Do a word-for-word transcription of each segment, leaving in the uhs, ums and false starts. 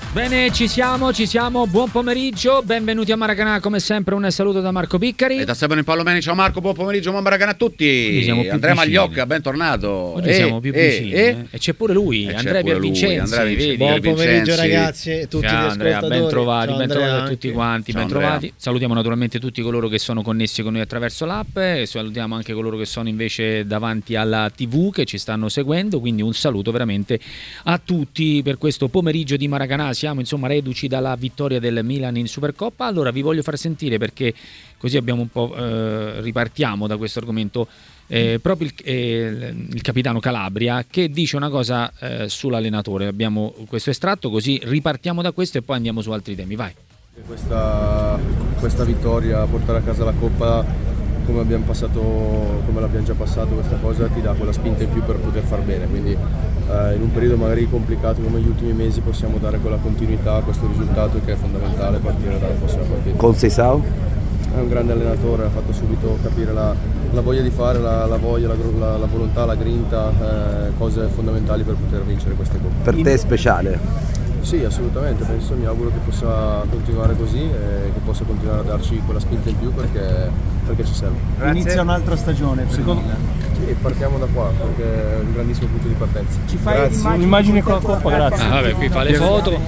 Bene, ci siamo, ci siamo, buon pomeriggio, benvenuti a Maracanã, come sempre un saluto da Marco Piccari. E da Stefano Impallomeni, ciao Marco, buon pomeriggio, buon Maracanã a tutti. Andrea Magliocca, bentornato. Oggi e, siamo più e, vicini, e, eh? e c'è pure lui, e Andrea Piervincenzi. Buon pomeriggio ragazzi e tutti ciao, gli Andrea, ascoltatori. ben trovati, ciao, ben trovati a anche. tutti quanti, ciao, ben trovati. Andrea. Salutiamo naturalmente tutti coloro che sono connessi con noi attraverso l'app e salutiamo anche coloro che sono invece davanti alla tivù che ci stanno seguendo, quindi un saluto veramente a tutti per questo pomeriggio di Maracanã. Siamo insomma reduci dalla vittoria del Milan in Supercoppa. Allora vi voglio far sentire, perché così abbiamo un po' eh, ripartiamo da questo argomento, eh, proprio il, eh, il capitano Calabria che dice una cosa eh, sull'allenatore. Abbiamo questo estratto, così ripartiamo da questo e poi andiamo su altri temi. Vai. Questa, questa vittoria, portare a casa la Coppa come abbiamo passato, come l'abbiamo già passato, questa cosa ti dà quella spinta in più per poter far bene, quindi eh, in un periodo magari complicato come gli ultimi mesi possiamo dare quella continuità a questo risultato che è fondamentale a partire dalla prossima partita. Con Seisao? È un grande allenatore, ha fatto subito capire la, la voglia di fare, la, la voglia, la, la, la volontà, la grinta, eh, cose fondamentali per poter vincere queste coppe. Per te è speciale? Sì, assolutamente, penso, mi auguro che possa continuare così e che possa continuare a darci quella spinta in più perché, perché ci serve. Grazie. Inizia un'altra stagione per Secondo... Sì, partiamo da qua perché è un grandissimo punto di partenza. Ci fai un'immagine con la Coppa, grazie. Ah, vabbè, qui fa le foto.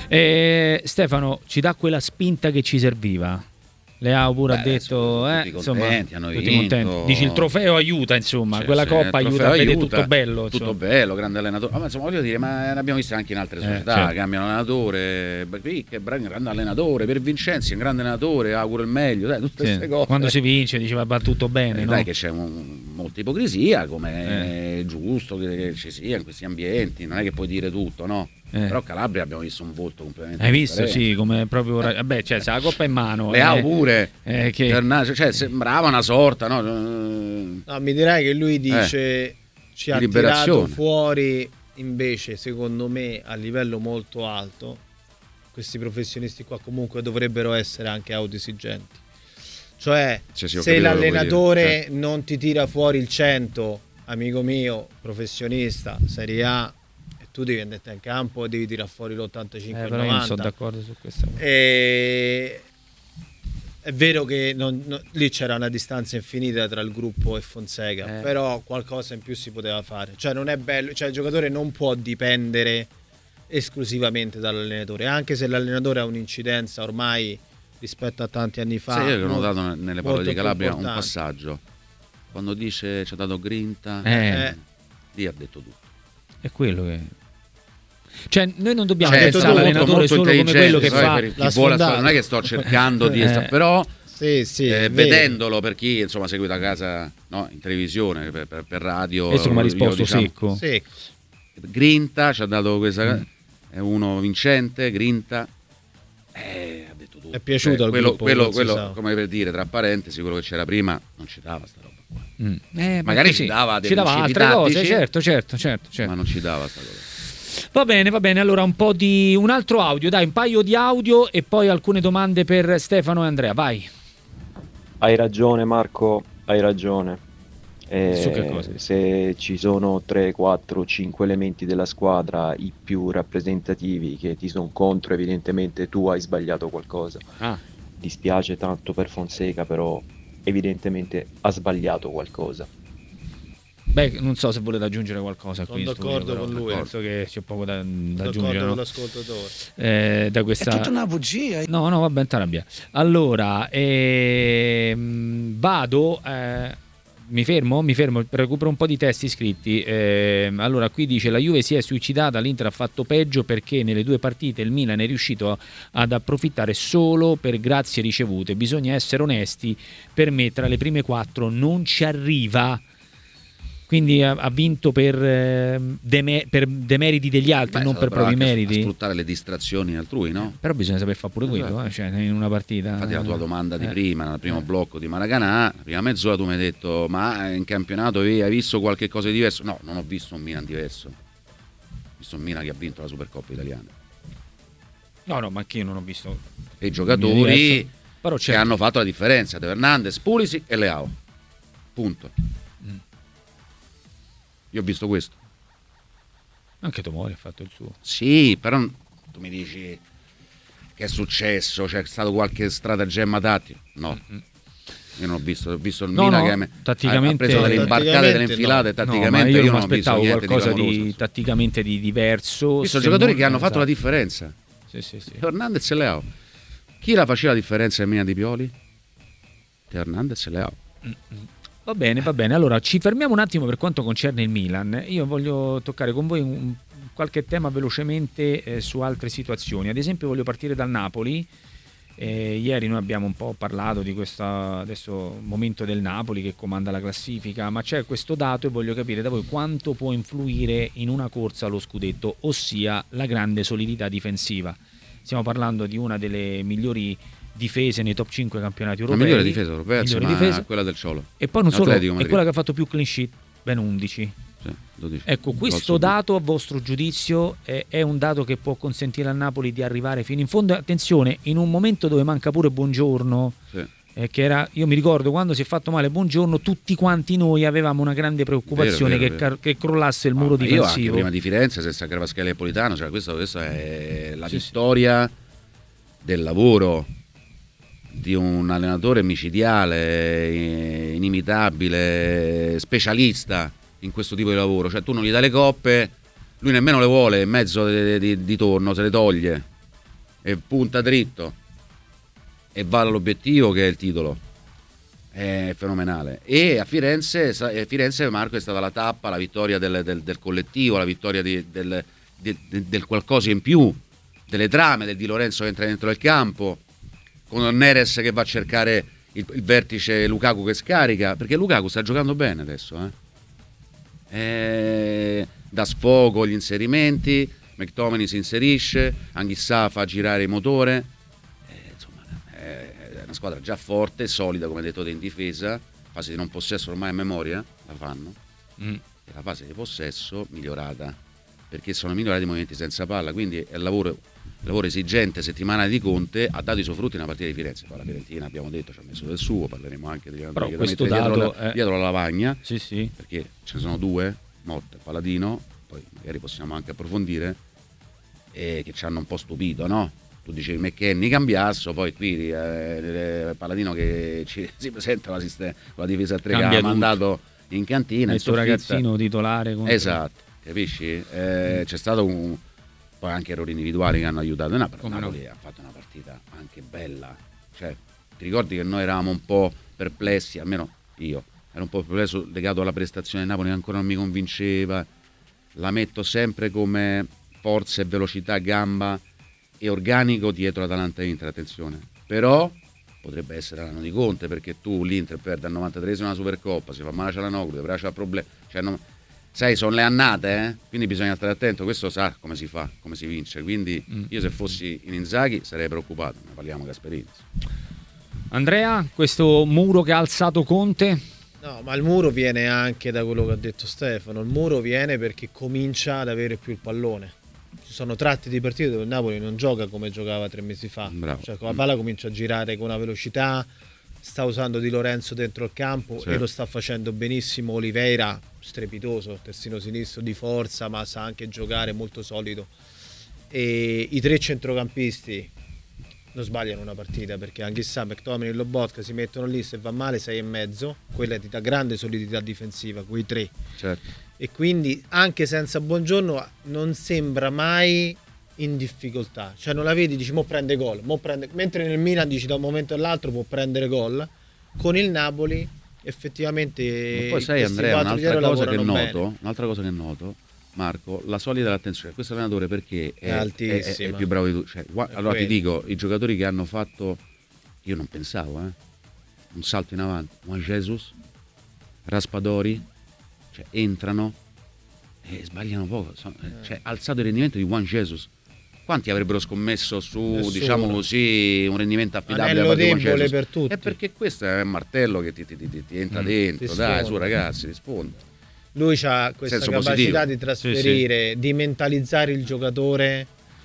Eh, Stefano, ci dà quella spinta che ci serviva? Leao pure Beh, ha detto, eh, tutti insomma, contenti, hanno tutti vinto. contenti. Dici il trofeo aiuta, insomma, Cioè, quella sì, coppa aiuta a vedere tutto bello. Tutto insomma. bello, grande allenatore. Ma insomma, voglio dire, ma l'abbiamo visto anche in altre società, eh, certo. cambiano allenatore, qui che grande allenatore, per Vincenzi è un grande allenatore, auguro il meglio, dai, tutte queste sì. cose. Quando si vince diceva va tutto bene, eh, no? Dai che c'è un, molta ipocrisia, come eh. è giusto che, che ci sia in questi ambienti, non è che puoi dire tutto, no? Eh. Però Calabria abbiamo visto un volto completamente hai visto differente. Sì, come proprio eh. vabbè, cioè se la coppa in mano Leao eh, pure eh, che... Tornato, cioè sembrava una sorta, no? No, mi direi che lui dice eh. ci ha tirato fuori invece secondo me a livello molto alto. Questi professionisti qua comunque dovrebbero essere anche autoesigenti, cioè cioè, sì, se l'allenatore eh. non ti tira fuori il cento, amico mio, professionista, Serie A, tu devi andare in campo e devi tirare fuori l'ottantacinque eh, novanta. Io non sono d'accordo su questa cosa. E... è vero che non, non, lì c'era una distanza infinita tra il gruppo e Fonseca, eh. però qualcosa in più si poteva fare. Cioè non è bello, cioè il giocatore non può dipendere esclusivamente dall'allenatore, anche se l'allenatore ha un'incidenza ormai rispetto a tanti anni fa. Sì, io ho notato nelle parole di Calabria un importante. passaggio. Quando dice ci ha dato grinta, eh. eh. lì ha detto tutto. È quello che... Cioè noi non dobbiamo cioè, pensare all'allenatore solo come quello che fa per chi vuole, non è che sto cercando di eh. però sì, sì, eh, vedendolo per chi insomma segue da casa, no, in televisione, per, per, per radio, questo come ha risposto, diciamo, secco. secco grinta, ci ha dato questa mm. è uno vincente, grinta, eh, ha detto tutto. È piaciuto eh, al quello, gruppo, quello, quello come per dire, tra parentesi, quello che c'era prima non ci dava sta roba qua. Mm. Eh, magari sì, ci dava delle ci dava altre tattici, cose, certo, certo, certo, certo, ma non ci dava sta cosa. Va bene, va bene, allora un po' di un altro audio, dai, un paio di audio e poi alcune domande per Stefano e Andrea, vai. Hai ragione Marco, hai ragione. Eh, Su che cosa? Se ci sono tre, quattro, cinque elementi della squadra, i più rappresentativi che ti sono contro, evidentemente tu hai sbagliato qualcosa. Ah. Dispiace tanto per Fonseca, però evidentemente ha sbagliato qualcosa. Beh, non so se volete aggiungere qualcosa qui. Sono d'accordo studio, con lui. Penso che c'è poco da, da aggiungere. D'accordo no? con l'ascoltatore. Eh, da questa... È tutta una bugia. No, no, vabbè, t'arrabbia. Allora, ehm, vado... Eh, mi fermo? Mi fermo, recupero un po' di testi scritti. Eh, allora, qui dice: la Juve si è suicidata, l'Inter ha fatto peggio perché nelle due partite il Milan è riuscito ad approfittare solo per grazie ricevute. Bisogna essere onesti, per me tra le prime quattro non ci arriva. Quindi ha, ha vinto per, eh, deme- per demeriti degli altri, Beh, non per propri meriti. A sfruttare le distrazioni altrui, no? Eh, però bisogna saper fare pure quello, esatto. eh, cioè, in una partita. Infatti la tua domanda di eh. prima, nel primo eh. blocco di Maracanã, la prima mezz'ora tu mi hai detto: ma in campionato hai visto qualche cosa di diverso? No, non ho visto un Milan diverso. Ho visto un Milan che ha vinto la Supercoppa italiana. No, no, ma anche io non ho visto. E i giocatori però che hanno fatto la differenza, De Hernandez, Pulisic e Leao. Punto. Mm. Io ho visto questo. Anche Tomori ha fatto il suo. Sì, però tu mi dici che è successo, c'è stato qualche stratagemma tattica? No. Io non ho visto, ho visto il No, Milan no, che ha- tatticamente- ha preso delle imbarcate, delle tatticamente infilate, no. tatticamente No, ma io, io mi non ho visto aspettavo niente qualcosa di di, clamoroso. tatticamente di diverso. Ho visto se giocatori non- che hanno fatto la esatto. differenza. Sì, sì, sì. Teo Hernandez e Leao. Chi la faceva la differenza in Milan di Pioli? Teo Hernandez e Leao. Va bene, va bene. Allora ci fermiamo un attimo per quanto concerne il Milan. Io voglio toccare con voi un, qualche tema velocemente eh, su altre situazioni. Ad esempio voglio partire dal Napoli. Eh, ieri noi abbiamo un po' parlato di questo adesso momento del Napoli che comanda la classifica, ma c'è questo dato e voglio capire da voi quanto può influire in una corsa allo scudetto, ossia la grande solidità difensiva. Stiamo parlando di una delle migliori difese nei top cinque campionati La europei. migliore difesa europea, Migliore insomma, difesa. quella del Ciolo. E poi non solo, Atletico è Madrid. quella che ha fatto più clean sheet, ben undici. Sì, dodici. Ecco, questo Gol su- dato, a vostro giudizio, è, è un dato che può consentire al Napoli di arrivare fino in fondo. Attenzione, in un momento dove manca pure Buongiorno, Sì. eh, che era, io mi ricordo quando si è fatto male Buongiorno, tutti quanti noi avevamo una grande preoccupazione Vero, vero, che, vero. car- che crollasse il muro Ah, ma io anche difensivo. prima di Firenze, senza Cravaschelli e Politano, cioè questo, questa è la Sì, vittoria del lavoro di un allenatore micidiale, eh, inimitabile, specialista in questo tipo di lavoro. Cioè tu non gli dai le coppe, lui nemmeno le vuole, in mezzo di, di, di torno se le toglie e punta dritto e va all'obiettivo che è il titolo. È fenomenale. E a Firenze, sa- eh, Firenze Marco, è stata la tappa, la vittoria del, del- del collettivo, la vittoria di- del, di- di- del qualcosa in più, delle trame, del Di Lorenzo che entra dentro il campo, con Neres che va a cercare il, il vertice, Lukaku che scarica, perché Lukaku sta giocando bene adesso, eh? Eh, dà sfogo gli inserimenti, McTominay si inserisce, Anghissà fa girare il motore, eh, insomma è una squadra già forte, solida come detto te in difesa, fase di non possesso ormai a memoria la fanno, Mm. e la fase di possesso migliorata, perché sono migliorati i movimenti senza palla, quindi è il lavoro, il lavoro esigente settimanale di Conte, ha dato i suoi frutti nella partita di Firenze. Poi la Fiorentina, abbiamo detto, ci ha messo del suo, parleremo anche degli Però allenatori che questo da mettere dietro, dato la, è- dietro la lavagna, Sì, sì. perché ce ne sono due, Motta e Paladino, poi magari possiamo anche approfondire, e che ci hanno un po' stupito, no? Tu dicevi McKennie cambiasso, poi qui eh, Paladino che ci, si presenta con la, sistema, con la difesa a tre che Cambia ha tutto. mandato in cantina, in Questo soffitta. ragazzino titolare contro- Esatto, capisci? Eh, c'è stato un, poi anche errori individuali che hanno aiutato. No, però Come no? Napoli ha fatto una partita anche bella. Cioè, ti ricordi che noi eravamo un po' perplessi, almeno io, ero un po' perplesso legato alla prestazione di Napoli che ancora non mi convinceva. La metto sempre come forza e velocità, gamba e organico dietro Atalanta e Inter, attenzione. Però potrebbe essere l'anno di Conte, perché tu l'Inter perde al novantatreesimo una Supercoppa, si fa male a Cialanoglu, però c'ha problemi, cioè non, sai, sono le annate, eh? Quindi bisogna stare attento, questo sa come si fa, come si vince, quindi Mm. io se fossi in Inzaghi sarei preoccupato, ne parliamo Gasperini. Andrea, questo muro che ha alzato Conte? No, ma il muro viene anche da quello che ha detto Stefano. Il muro viene perché comincia ad avere più il pallone. Ci sono tratti di partite dove il Napoli non gioca come giocava tre mesi fa. Bravo. Cioè, con la palla comincia a girare con una velocità, sta usando Di Lorenzo dentro il campo Sì. e lo sta facendo benissimo. Oliveira, strepitoso, terzino sinistro di forza, ma sa anche giocare, molto solido. E i tre centrocampisti non sbagliano una partita, perché anche Sa, McTominay e Lobotka si mettono lì, se va male sei e mezzo, quella ti dà grande solidità difensiva, quei tre, Certo. e quindi anche senza Buongiorno non sembra mai in difficoltà, cioè non la vedi, dici mo prende gol, mo prende... mentre nel Milan dici da un momento all'altro può prendere gol. Con il Napoli effettivamente Ma poi sai questi Andrea, quattro un'altra dietro cosa che lavorano noto, bene. un'altra cosa che noto, Marco, la solida attenzione. Questo allenatore perché è, È altissima. è- è più bravo di tutti. Cioè, gua- È allora ti quello. dico, i giocatori che hanno fatto, io non pensavo, eh, un salto in avanti, Juan Jesus, Raspadori, cioè entrano e sbagliano poco. Sono- cioè, ha alzato il rendimento di Juan Jesus. Quanti avrebbero scommesso su, Nessuno. diciamo così, un rendimento affidabile Anello da parte di Juan debole Jesus? per tutti. È perché questo è un martello che ti, ti- ti- ti entra Mm. dentro. Ti Dai, su sfonda. ragazzi, rispondi. Lui ha questa Senso capacità positivo. di trasferire, di mentalizzare il giocatore,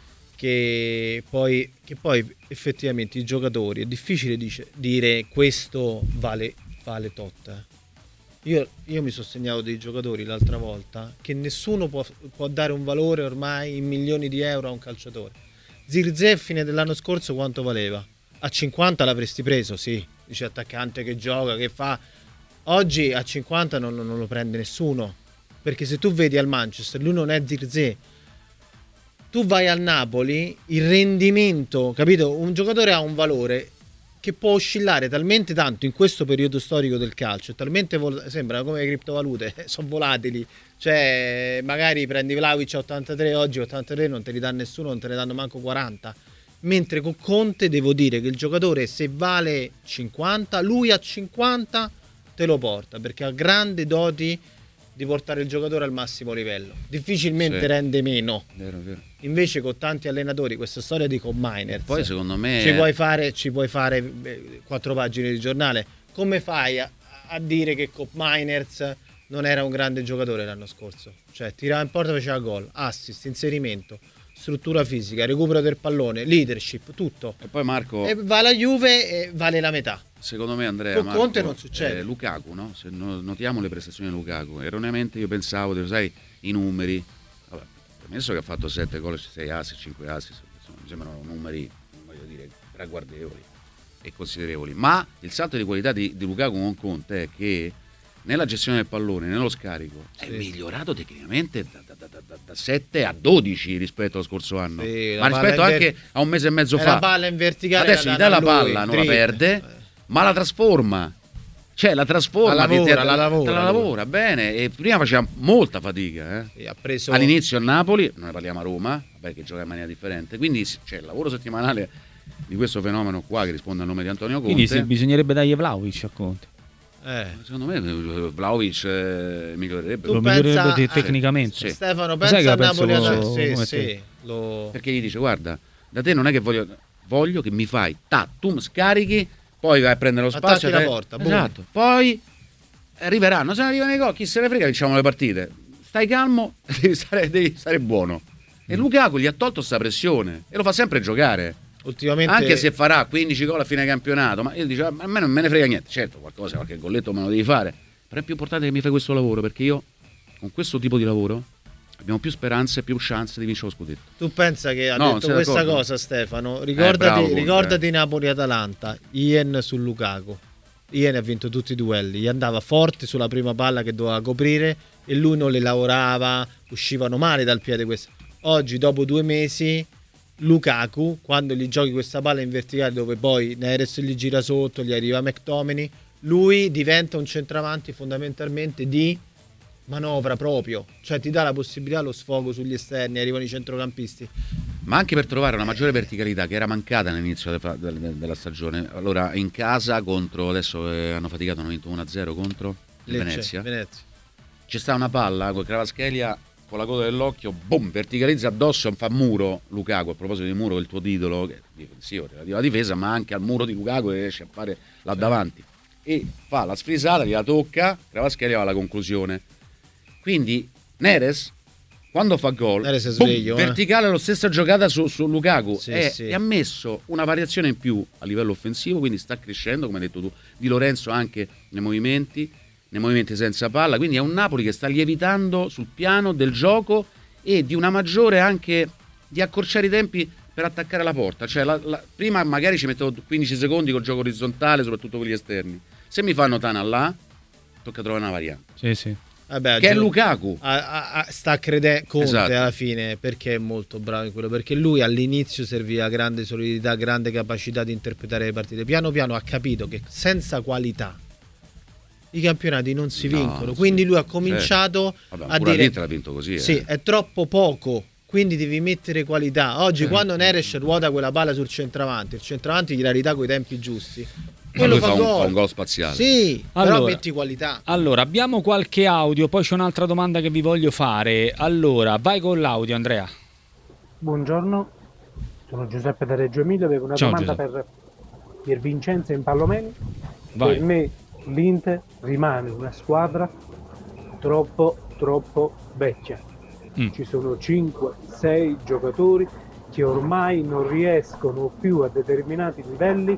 che poi, che poi effettivamente i giocatori è difficile dice- dire questo vale, vale tot. eh. Io, io mi sono segnato dei giocatori l'altra volta che nessuno può, può dare un valore ormai in milioni di euro a un calciatore. Zirkzee fine dell'anno scorso quanto valeva? A cinquanta l'avresti preso, sì, dice attaccante che gioca, che fa. Oggi a cinquanta non, non lo prende nessuno, perché se tu vedi al Manchester, lui non è Zirkzee. Tu vai al Napoli, il rendimento, capito? Un giocatore ha un valore che può oscillare talmente tanto in questo periodo storico del calcio, talmente vol- sembra come le criptovalute, sono volatili, cioè magari prendi Vlahovic a ottantatré, oggi ottantatré non te li dà nessuno, non te ne danno manco quaranta, mentre con Conte devo dire che il giocatore se vale cinquanta, lui a cinquanta te lo porta, perché ha grandi doti di portare il giocatore al massimo livello, difficilmente sì. rende meno. Vero, vero. Invece con tanti allenatori, questa storia di Kopp Miners, poi secondo me ci puoi fare, ci puoi fare eh, quattro pagine di giornale. Come fai a, a dire che Kopp Miners non era un grande giocatore l'anno scorso? Cioè tirava in porta, faceva gol, assist, inserimento, struttura fisica, recupero del pallone, leadership, tutto. E poi Marco, e va alla Juve e vale la metà. Secondo me Andrea, con Marco, Conte non succede. eh, Lukaku, no? Se no, notiamo le prestazioni di Lukaku, erroneamente io pensavo, sai, i numeri, vabbè, premesso che ha fatto sette gol, sei assist, cinque assist, insomma, mi sembrano numeri, voglio dire, ragguardevoli e considerevoli, ma il salto di qualità di, di Lukaku con Conte è che nella gestione del pallone, nello scarico, sì. è migliorato tecnicamente da, da, da, da, da sette a dodici rispetto allo scorso anno, sì, ma rispetto anche ver- a un mese e mezzo fa. La palla in verticale, adesso gli dà la palla, non la perde, ma la trasforma, cioè la trasforma, la lavora, ti, la lavora, la lavora bene, e prima faceva molta fatica, eh. Sì, ha preso... all'inizio a Napoli, non ne parliamo a Roma, vabbè, che gioca in maniera differente, quindi c'è il lavoro settimanale di questo fenomeno qua che risponde al nome di Antonio Conte. Quindi sì, bisognerebbe dargli Vlahovic a Conte. Eh. Secondo me Vlahovic eh, migliorerebbe, lo migliorerebbe te- tecnicamente. Sì. Stefano, pensa a Napoli lo... sì, sì, lo... perché gli dice guarda, da te non è che voglio, voglio che mi fai ta, tu scarichi, poi vai a prendere lo spazio, attacchi la porta, esatto, boom. Poi arriveranno, se non arrivano i gol, chi se ne frega, vinciamo le partite, stai calmo, devi stare, devi stare buono. E Lukaku gli ha tolto sta pressione e lo fa sempre giocare. Ultimamente... anche se farà quindici gol a fine campionato, ma io dicevo, a me non me ne frega niente, certo qualcosa, qualche golletto me lo devi fare, però è più importante che mi fai questo lavoro, perché io con questo tipo di lavoro abbiamo più speranze, più chance di vincere lo scudetto. Tu pensa che ha no, detto questa d'accordo? cosa Stefano, ricordati, eh, bravo, ricordati eh. Napoli-Atalanta, Ian su Lukaku, Ian ha vinto tutti i duelli, gli andava forte sulla prima palla che doveva coprire e lui non le lavorava, uscivano male dal piede queste. Oggi dopo due mesi Lukaku, quando gli giochi questa palla in verticale dove poi Neres gli gira sotto, gli arriva McTominay, lui diventa un centravanti fondamentalmente di manovra proprio, cioè ti dà la possibilità, lo sfogo sugli esterni, arrivano i centrocampisti, ma anche per trovare una maggiore verticalità che era mancata all'inizio de- de- de- della stagione. Allora in casa contro, adesso eh, hanno faticato, hanno vinto uno a zero contro Lecce, Venezia. Venezia C'è sta una palla con Kvaratskhelia con la coda dell'occhio, boom, verticalizza addosso, fa muro Lukaku, a proposito di muro, il tuo titolo, che è difensivo, relativo alla difesa, ma anche al muro di Lukaku che riesce a fare là davanti, e fa la sfrisata, gliela tocca, Kvaratskhelia va alla conclusione. Quindi Neres, quando fa gol, Neres è sveglio, boom, eh. verticale lo stessa giocata su, su Lukaku, sì, e, sì. e ha messo una variazione in più a livello offensivo, quindi sta crescendo, come hai detto tu, Di Lorenzo anche nei movimenti, nei movimenti senza palla, quindi è un Napoli che sta lievitando sul piano del gioco e di una maggiore anche di accorciare i tempi per attaccare la porta, cioè la, la, prima magari ci mettevo quindici secondi col gioco orizzontale, soprattutto con gli esterni, se mi fanno Tana là tocca trovare una variante, sì, sì. Vabbè, che è Lukaku, a, a, sta credendo Conte, esatto, alla fine, perché è molto bravo in quello, perché lui all'inizio serviva grande solidità, grande capacità di interpretare le partite, piano piano ha capito che senza qualità i campionati non si vincono, no, quindi sì, lui ha cominciato certo. Vabbè, a dire l'ha vinto così, sì, eh. è troppo poco, quindi devi mettere qualità. Oggi eh. quando Neres ruota quella palla sul centravanti, il centravanti gliela ridà coi tempi giusti, quello fa, fa, un, gol. fa un gol spaziale, sì, allora, però metti qualità. Allora abbiamo qualche audio, poi c'è un'altra domanda che vi voglio fare. Allora vai con l'audio, Andrea. Buongiorno, sono Giuseppe da Reggio Emilia, avevo una Ciao, domanda Giuseppe. per Pier Vincenzo in Pallomeni. Vai. Per me l'Inter rimane una squadra troppo troppo vecchia, mm. ci sono cinque sei giocatori che ormai non riescono più a determinati livelli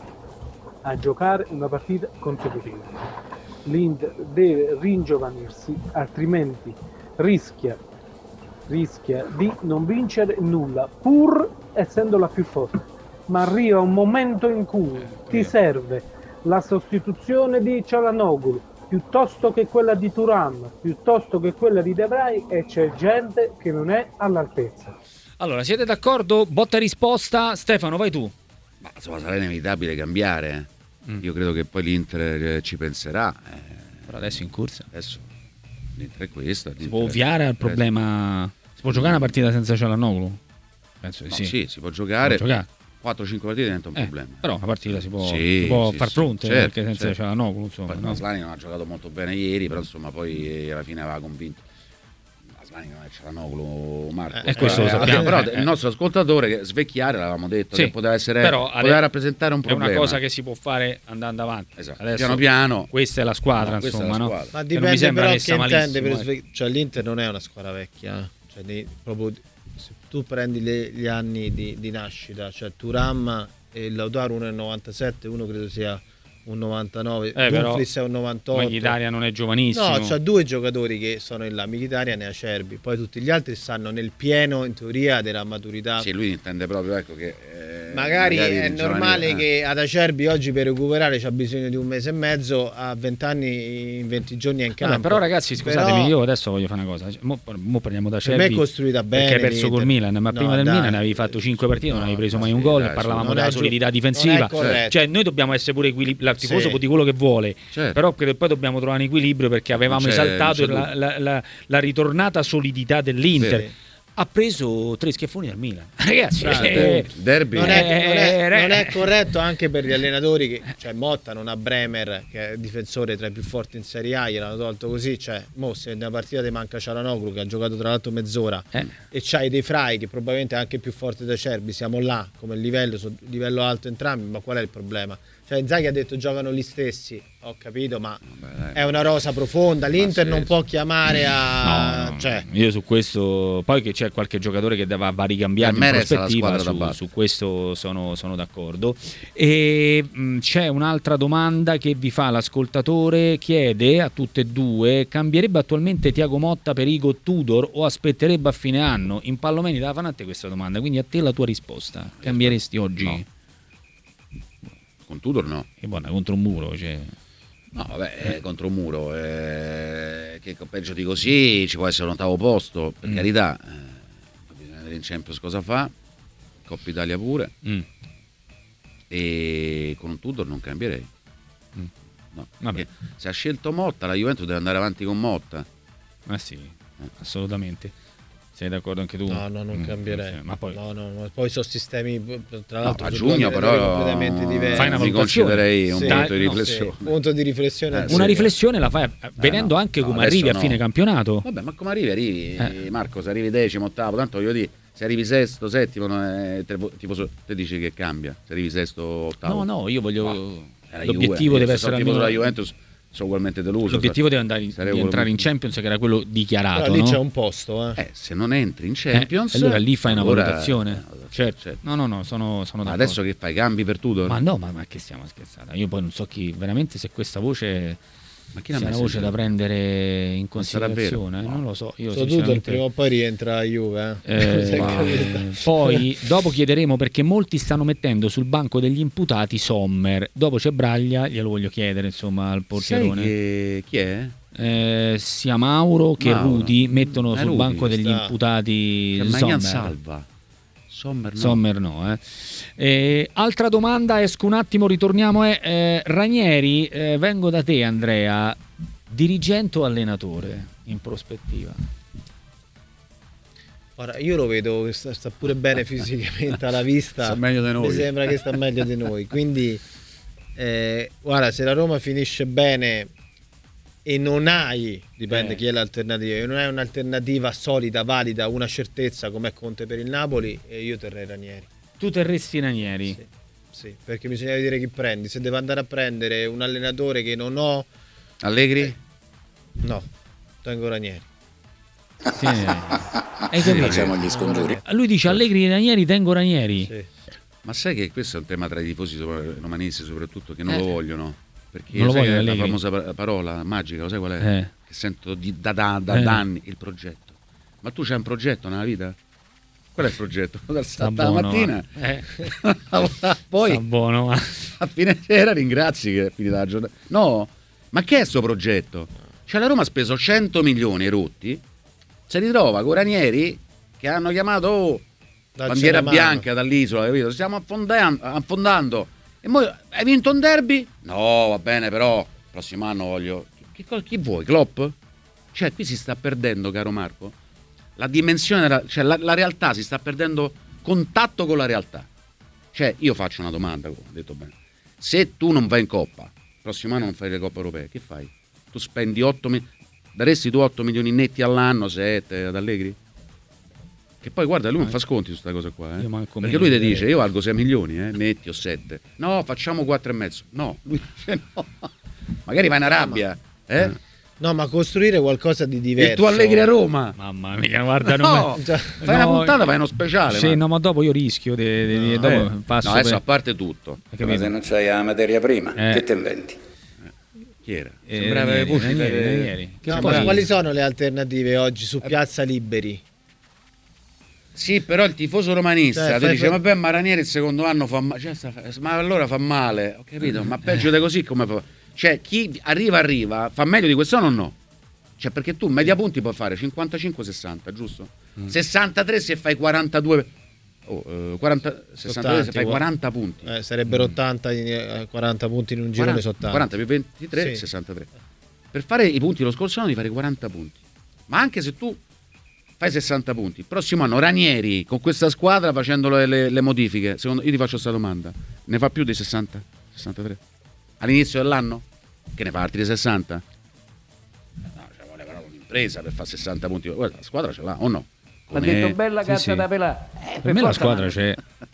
a giocare una partita consecutiva. L'Inter deve ringiovanirsi, altrimenti rischia rischia di non vincere nulla, pur essendo la più forte, ma arriva un momento in cui ti serve la sostituzione di Çalhanoğlu piuttosto che quella di Thuram, piuttosto che quella di De Vrij, e c'è gente che non è all'altezza. Allora, siete d'accordo? Botta e risposta. Stefano, vai tu. Ma insomma, sarà inevitabile cambiare. Mm. Io credo che poi l'Inter ci penserà. Eh. Però adesso in corsa. Adesso l'Inter è questa. Si può ovviare al problema. Si può giocare una partita senza Çalhanoğlu? Penso di no, sì. Sì, si può giocare. Si può giocare. quattro cinque partite diventa un eh, problema. Però una partita si può, sì, si può sì, far sì, fronte, certo, perché senza certo. Çalhanoğlu, insomma. Poi No? Aslani non ha giocato molto bene ieri, però insomma poi alla fine aveva convinto. Aslani non è Çalhanoğlu, Marco. Eh, questo lo sappiamo. Però eh, il nostro ascoltatore, che svecchiare l'avevamo detto, sì, che poteva essere però poteva rappresentare un problema. È una cosa che si può fare andando avanti. Esatto. Adesso, piano piano. Questa è la squadra, no, questa insomma, è la no? squadra. Ma Che dipende non mi sembra però messa che intende per malissimo, sve- cioè l'Inter non è una squadra vecchia, eh. Cioè, di- proprio se tu prendi le- gli anni di, di nascita, cioè Thuram e Lautaro uno è un novantasette, uno credo sia un novantanove, eh, Dumfries è un novantotto. Mkhitaryan non è giovanissimo. No, c'ha due giocatori che sono in là, Mkhitaryan e Acerbi, poi tutti gli altri stanno nel pieno, in teoria, della maturità. Sì, lui intende proprio, ecco, che eh, magari, magari è normale giovani, che ad Acerbi oggi per recuperare c'ha bisogno di un mese e mezzo, a venti anni in venti giorni è in campo. Vabbè, però ragazzi, scusatemi, però, io adesso voglio fare una cosa. Mo, mo parliamo da Acerbi. Per me è Acerbi, costruita bene. perché hai perso col Milan, ma no, prima del dai, Milan avevi fatto cinque partite, no, non avevi preso ma mai sì, un gol, dai, e parlavamo non della è giu- solidità non difensiva. è corretto. Cioè, noi dobbiamo essere pure equilibrati, il tifoso Sì. può dire quello che vuole, certo. però credo poi dobbiamo trovare un equilibrio, perché avevamo c'è- esaltato non c'è la, la, la, la ritornata solidità dell'Inter. Sì. Ha preso tre schiaffoni dal Milan. Ragazzi, Bravo. eh, derby. Non è, non, è, Eh, non è corretto anche per gli allenatori che, cioè Motta non ha Bremer, che è difensore tra i più forti in Serie A, gliel'hanno tolto così, cioè mo se nella partita ti manca Çalhanoğlu che ha giocato tra l'altro mezz'ora eh. e c'hai dei Frey che probabilmente è anche più forte da Acerbi, siamo là come livello, su livello alto entrambi, ma qual è il problema? Cioè Inzaghi ha detto giocano gli stessi, ho capito, ma Vabbè, dai. è una rosa profonda, l'Inter sì, non sì. può chiamare a... No, no, cioè, io su questo, poi che c'è qualche giocatore che va a ricambiarmi Per in me resta la prospettiva, squadra da su, battere. su questo sono, sono d'accordo. E mh, c'è un'altra domanda che vi fa l'ascoltatore, chiede a tutte e due: cambierebbe attualmente Thiago Motta per Igor Tudor o aspetterebbe a fine anno? In Pallomeni te la fanno a te questa domanda, quindi a te la tua risposta. Cambieresti oggi? No. Con Tudor no. Che buona, contro un muro, cioè. No, vabbè, è contro un muro. eh, che peggio di così ci può essere un ottavo posto, per Mm. carità. eh, bisogna vedere in Champions cosa fa. Coppa Italia pure. Mm. E con un Tudor non cambierei. Mm. No, Vabbè. perché se ha scelto Motta, la Juventus deve andare avanti con Motta. Ma sì, assolutamente. Sei d'accordo anche tu? no, no, non Mm, cambierei. sì, ma poi no, no, ma poi sono sistemi, tra l'altro, a sono giugno due però livelli completamente diversi. Fai una mi valutazione. concederei un Sì. punto di Dai, no, riflessione. Sì, punto di riflessione. Eh, al sì. una serio. riflessione la fai eh, vedendo no, anche no, come adesso arrivi a no. fine campionato. Vabbè, ma come arrivi? Arrivi, Eh. Marco, se arrivi decimo, ottavo, tanto voglio dire, se arrivi sesto, settimo, non è, te, tipo, so- te dici che cambia, se arrivi sesto, ottavo. No, no, io voglio. È la L'obiettivo Juve. deve Io se sono essere tifoso almeno- della Juventus, sono ugualmente deluso. L'obiettivo deve andare, sarei di entrare in ugualmente- Champions, che era quello dichiarato. Però lì no? c'è un posto, eh. Eh, se non entri in Eh, Champions, allora lì fai una allora- valutazione. Certo. certo. No, no, no, sono, sono Ma d'accordo. adesso che fai, cambi per tutto? Ma no, ma, ma che stiamo scherzando? Io poi non so chi veramente, se questa voce Ma chi l'ha sia una messo voce in da giro? prendere in Non sarà vero? considerazione. No. Non lo so. Io Soprattutto sinceramente... prima o poi rientra a Juve. Eh. Eh, Se ma- capita. poi dopo chiederemo, perché molti stanno mettendo sul banco degli imputati Sommer. Dopo c'è Braglia, glielo voglio chiedere insomma al Sai portierone. che... chi è? Eh, sia Mauro che Mauro. Rudi mettono Eh, sul Rudi, banco degli sta- imputati Che Magnan Sommer. salva. Sommer no. Sommer no, eh. Eh, altra domanda, esco un attimo, ritorniamo. Eh, eh, Ranieri, eh, vengo da te Andrea, dirigente o allenatore in prospettiva? Ora, io lo vedo che sta, sta pure bene fisicamente alla vista. Sta meglio di noi. Mi sembra che sta meglio di noi. Quindi, eh, guarda, se la Roma finisce bene e non hai, dipende Eh. chi è l'alternativa, e non hai un'alternativa solida, valida, una certezza come è Conte per il Napoli, e io terrei Ranieri. Tu terresti Ranieri? Sì, sì, perché bisogna vedere chi prendi. Se devo andare a prendere un allenatore che non ho, Allegri? no, tengo Ranieri. Sì. Hai capito? Facciamo gli scongiuri. Lui dice Allegri Ranieri, tengo Ranieri. Sì. Ma sai che questo è un tema tra i tifosi sopra- romanisti soprattutto, che non Eh. lo vogliono? Perché Non lo sai vogliono che la Allegri? famosa pa- parola magica, lo sai qual è? Eh. Che sento di- da, da, da, Eh. da anni, il progetto. Ma tu c'hai un progetto nella vita? Qual è il progetto? Sta La buono, mattina, eh. poi Sta buono, ma... a fine sera ringrazi che è finita la giornata. No, ma che è sto progetto? Cioè la Roma ha speso cento milioni rotti, si ritrova con Ranieri che hanno chiamato oh, bandiera bianca dall'isola, capito? Stiamo affondando, affondando. E poi hai vinto un derby? No, va bene, però prossimo anno voglio... Che, chi vuoi? Klopp? Cioè qui si sta perdendo, caro Marco, la dimensione, cioè la, la realtà, si sta perdendo contatto con la realtà. Cioè io faccio una domanda, come ho detto bene, se tu non vai in Coppa, prossimo anno non fai le Coppe Europee, che fai? Tu spendi otto milioni, daresti tu otto milioni netti all'anno, sette ad Allegri? Che poi guarda, lui non fa sconti su questa cosa qua, eh? Perché lui ti dice io valgo sei milioni, eh, netti o sette. No, facciamo quattro e mezzo. No, lui dice no. Magari vai in Arabia, eh? No, ma costruire qualcosa di diverso. Il tuo Allegri a Roma. Mamma mia, guarda, no, non cioè, fai no, una puntata, fai uno speciale. Sì, ma... no, ma dopo io rischio. De, de, de, no, dopo eh. passo no, adesso per... a parte tutto. Ma se non c'hai la materia prima, eh. che te inventi? Eh. Chi era? Eh, Sembrava Ranieri, Pucci, Ranieri, per... Ranieri. No, ma quali sono le alternative oggi su Piazza Liberi? Sì, però il tifoso romanista cioè, ti dice: fai... vabbè, ma Ranieri il secondo anno fa male. Cioè, ma allora fa male, ho capito? Ma peggio di così come fa? Cioè, chi arriva, arriva, fa meglio di quest'anno o no? Cioè, perché tu media punti puoi fare cinquantacinque sessanta, giusto? Mm. sessantatré se fai quarantadue. Oh, eh, quaranta, sessantatré se fai quaranta punti. Eh, sarebbero ottanta, eh, quaranta punti in un girone sott'anno. quaranta più ventitré, sì. sessantatré. Per fare i punti lo scorso anno devi fare quaranta punti. Ma anche se tu fai sessanta punti, il prossimo anno Ranieri con questa squadra facendo le, le, le modifiche, secondo, io ti faccio questa domanda, ne fa più di sessanta? sessantatré? All'inizio dell'anno? Che ne fa altri di sessanta? No, cioè vuole però un'impresa per fare sessanta punti. Guarda, la squadra ce l'ha o no? Ha detto bella gatta sì, sì. da pelare. Eh, per, per me la squadra c'è.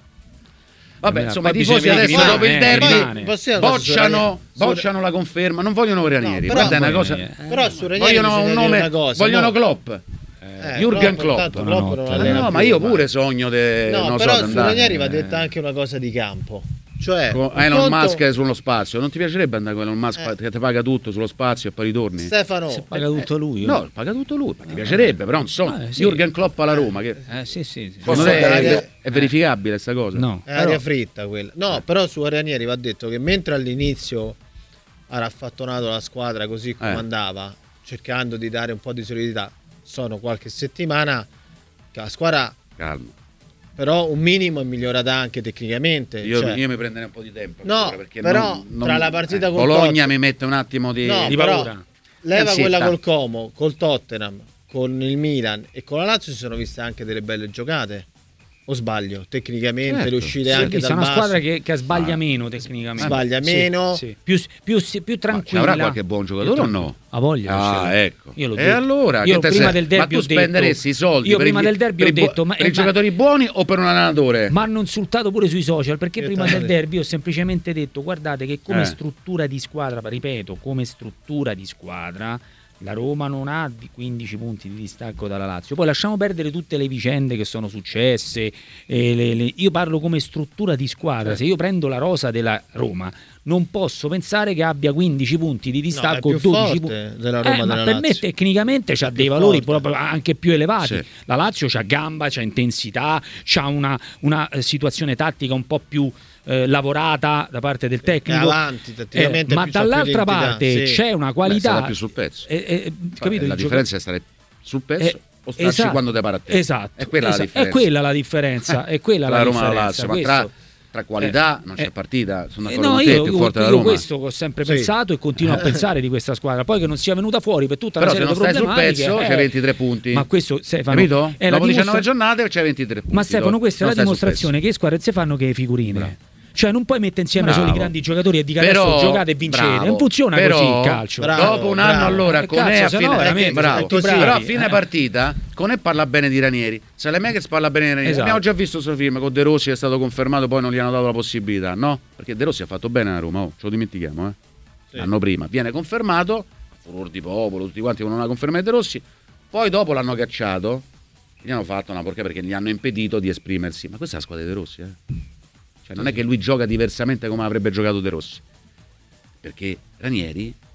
Vabbè, insomma, i tifosi adesso rimane, dopo il derby eh, bocciano, bocciano la conferma, non vogliono Ranieri. No, però, guarda, è una cosa. Eh, però su Ranieri vogliono un nome, cosa, vogliono no? Klopp. Eh, Jürgen Klopp. No, no, no, no ma io pure sogno de, no, non però so, su Ranieri va detta anche una cosa di campo. Cioè, con Elon conto... Musk è sullo spazio, non ti piacerebbe andare con Elon Musk eh. che ti paga tutto sullo spazio e poi ritorni? Stefano, se paga tutto lui. Eh, no, paga tutto lui, ma ti piacerebbe, però non so. Ah, sì. Jürgen Klopp alla Roma che eh, sì, sì, sì. Secondo te è, è verificabile questa cosa? No, è aria fritta quella. No, eh. però su Ranieri va detto che mentre all'inizio ha raffattonato la squadra così come eh. andava, cercando di dare un po' di solidità, sono qualche settimana che la squadra calma. Però un minimo è migliorata anche tecnicamente. Io, cioè... io mi prenderei un po' di tempo. No, perché però non, non, tra la partita eh, col Bologna Tottenham... mi mette un attimo di, no, di paura. Leva Ansietta. Quella col Como, col Tottenham, con il Milan e con la Lazio si sono viste anche delle belle giocate. O sbaglio? Tecnicamente certo. riuscire sì, anche dal è una basso. squadra che, che sbaglia ah. meno tecnicamente. Sbaglia sì, meno. Sì. Più, più, più tranquilla. Ma ci avrà qualche buon giocatore o no? A voglia. Ah, ecco. Io lo e allora io che prima sei? del derby ma tu ho spenderesti detto, i soldi io per prima i, del derby per ho detto ma, per eh, i giocatori buoni o per un allenatore? Ma hanno insultato pure sui social perché che prima tale. del derby ho semplicemente detto guardate che come eh. struttura di squadra, ripeto, come struttura di squadra la Roma non ha quindici punti di distacco dalla Lazio. Poi lasciamo perdere tutte le vicende che sono successe. E le, le... Io parlo come struttura di squadra. Se io prendo la rosa della Roma, non posso pensare che abbia quindici punti di distacco, no, è più dodici forte punti. Della Roma eh, della ma per Lazio. me tecnicamente c'ha è dei valori forte. proprio anche più elevati. Sì. La Lazio c'ha gamba, c'ha intensità, c'ha una, una situazione tattica un po' più Eh, lavorata da parte del tecnico, è avanti, tatticamente eh, ma più, dall'altra parte sì. c'è una qualità. Beh, più sul pezzo. Eh, eh, capito, la differenza gioco... è stare sul pezzo eh, o starci esatto, quando te pare a te. Esatto, è quella esatto, la differenza. È quella la differenza. È quella la, la Roma differenza. Lazio, ma questo... tra, tra qualità eh, non c'è eh, partita. Sono eh, d'accordo no, con te, io, è più io, forte io la Roma. questo ho sempre sì. pensato e continuo a pensare di questa squadra. Poi che non sia venuta fuori per tutta però una serie se non di stai sul pezzo eh, c'hai ventitré punti. Ma questo Stefano, capito? È la dopo dimostra... diciannove giornate c'hai ventitré punti. Ma Stefano, questa è la dimostrazione che le squadre si fanno che figurine. Bravo. Cioè non puoi mettere insieme bravo. solo i grandi giocatori e dire però, adesso giocate e vincete. bravo, non funziona però, così il calcio. Bravo, dopo un anno bravo. allora Eh, con cazzo, a se fine, no, veramente, eh, bravo. così, Però a bravi, fine eh. partita Conè parla bene di Ranieri, Saelemaekers parla bene di Ranieri. Esatto. Abbiamo già visto questo film con De Rossi, è stato confermato, poi non gli hanno dato la possibilità, no? Perché De Rossi ha fatto bene a Roma, oh, ce lo dimentichiamo, eh? Sì. L'anno prima viene confermato, furor di popolo, tutti quanti con una conferma di De Rossi, poi dopo l'hanno cacciato, gli hanno fatto una porca perché gli hanno impedito di esprimersi. Ma questa è la squadra di De Rossi, eh? Cioè non è che lui gioca diversamente come avrebbe giocato De Rossi, perché Ranieri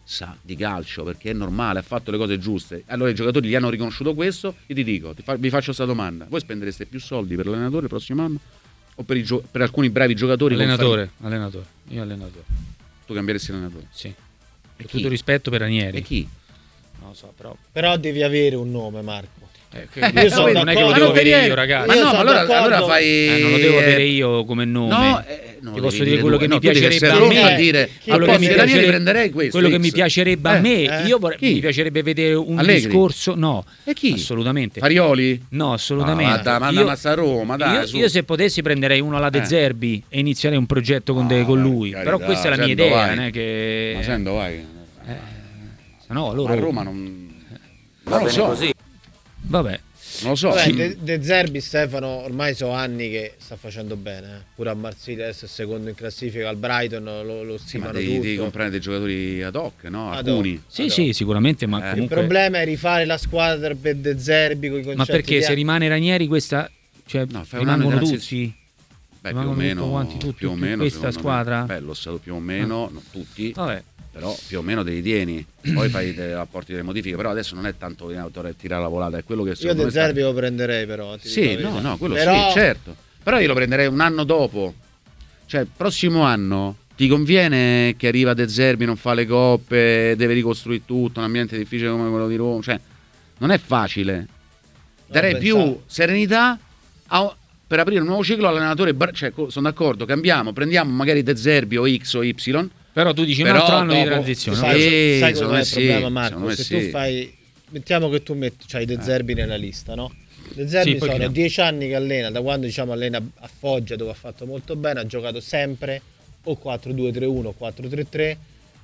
sa di calcio, perché è normale, ha fatto le cose giuste. Allora i giocatori gli hanno riconosciuto questo. Io ti dico, ti fa, vi faccio questa domanda: voi spendereste più soldi per l'allenatore il prossimo anno o per, i gio- per alcuni bravi giocatori? Allenatore, allenatore, io allenatore. Tu cambieresti l'allenatore? Sì. Con tutto rispetto per Ranieri. E chi? Non lo so, però. Però devi avere un nome, Marco. Eh, che, io sono non è che lo devo avere io, ragazzi. Ma io no, ma allora, d'accordo. allora fai. Eh, non lo devo avere io come nome. No, eh, non ti lo posso devi dire quello tu. che No, mi tu devi piacerebbe a essere me. uno a dire, quello al che mi posto di Ranieri piacerebbe, prenderei questo. quello che X. mi piacerebbe a me. Eh, Io vorrei, chi? mi piacerebbe vedere un Allegri? discorso. No, E chi? assolutamente. Farioli? No, assolutamente. Ah, ma io, da Roma, dai, io, su. io se potessi prenderei uno alla De Eh. Zerbi e inizierei un progetto con, de- Ah, con lui. per Però carità, questa è la mia sento, idea, vai. non è che. Ma sento, vai. Eh, se no, loro. Ma a Roma non. Va non lo bene so. così. Vabbè. Non lo so. Vabbè, Sì. De, De Zerbi, Stefano, ormai sono anni che sta facendo bene. eh. Pure a Marsiglia adesso è secondo in classifica, al Brighton lo, lo Sì, ma stimano devi, devi tutto. comprare dei giocatori ad hoc, no? Ad Alcuni. hoc. Sì, Allora. sì, sicuramente, ma Eh. Il comunque. problema è rifare la squadra per De Zerbi con i concetti Ma perché di- se rimane Ranieri questa. Cioè, No, fai un anno rimangono di tutti? Beh, più o Rimangono meno, tutto quanti, tutti, più o tutti meno questa secondo squadra? me. Beh, lo stato più o meno, non tutti, Vabbè. però più o meno te li tieni. Poi fai dei apporti delle modifiche, però adesso non è tanto in autore tirare la volata, è quello che Io secondo De me sta- Zerbi lo prenderei però. ti Sì, dico la no, verità. no, quello Però- sì, certo. Però io lo prenderei un anno dopo. Cioè, prossimo anno ti conviene che arriva De Zerbi, non fa le coppe, deve ricostruire tutto, un ambiente difficile come quello di Roma, cioè non è facile. Darei No, più pensavo- serenità a- per aprire un nuovo ciclo all'allenatore, bra- cioè, co- sono d'accordo, cambiamo, prendiamo magari De Zerbi o X o Y. Però tu dici un Però altro anno di dopo- transizione. Sai, Sì, sai secondo qual è me il sì, problema, Marco? secondo me Se sì. tu fai, mettiamo che tu metti, c'hai De Zerbi nella lista, no? De Zerbi Sì, poi sono chiaro. dieci anni che allena, da quando diciamo allena a Foggia dove ha fatto molto bene, ha giocato sempre o quattro due tre uno o quattro tre tre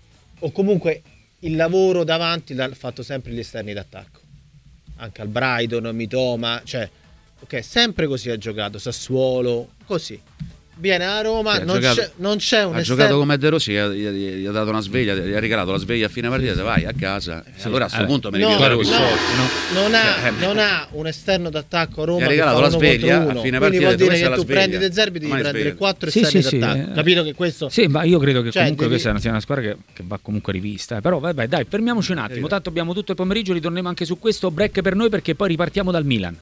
o comunque il lavoro davanti l'ha fatto sempre gli esterni d'attacco. Anche al Brighton, Mitoma, cioè ok, sempre così ha giocato, Sassuolo, così. Viene a Roma, Sì, ha non, giocato- c'è, non c'è un Ha esterno. giocato come De Rossi, gli ha, gli ha- gli ha dato una sveglia, gli ha regalato la sveglia a fine partita, vai a casa. E allora a questo eh, punto me ne No, piglio De no, Rossi. non, ha, Cioè, non ha un esterno d'attacco a Roma Gli ha che regalato fa la uno sveglia, contro a uno. fine Quindi partita vuol ha detto, dire "Questa è che la tu sveglia". prendi De Zerbi devi Ormai prendere sveglia. quattro Sì, esterni sì, sì, d'attacco. eh. Capito che questo Sì, ma io credo che Cioè, comunque devi- questa sia una squadra che, che va comunque rivista. eh. Però vabbè, dai, fermiamoci un attimo. Tanto abbiamo tutto il pomeriggio, ritorniamo anche su questo break per noi perché poi ripartiamo dal Milan.